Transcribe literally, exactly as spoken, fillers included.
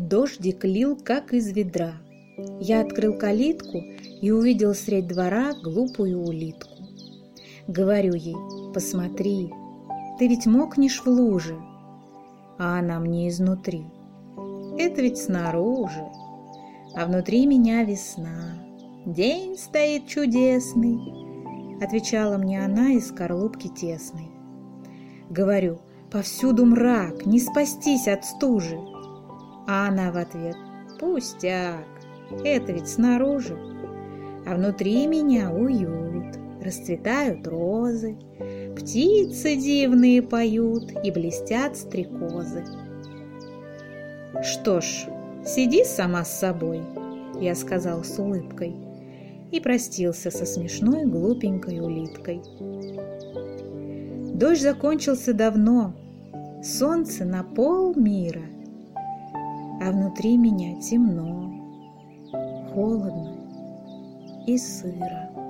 Дождик лил, как из ведра. Я открыл калитку и увидел средь двора глупую улитку. Говорю ей: посмотри, ты ведь мокнешь в луже. А она мне изнутри: это ведь снаружи. А внутри меня весна, день стоит чудесный, отвечала мне она из скорлупки тесной. Говорю: повсюду мрак, не спастись от стужи. А она в ответ: пустяк, это ведь снаружи. А внутри меня уют, расцветают розы, птицы дивные поют и блестят стрекозы. Что ж, сиди сама с собой, я сказал с улыбкой и простился со смешной глупенькой улиткой. Дождь закончился давно, солнце на полмира, а внутри меня темно, холодно и сыро.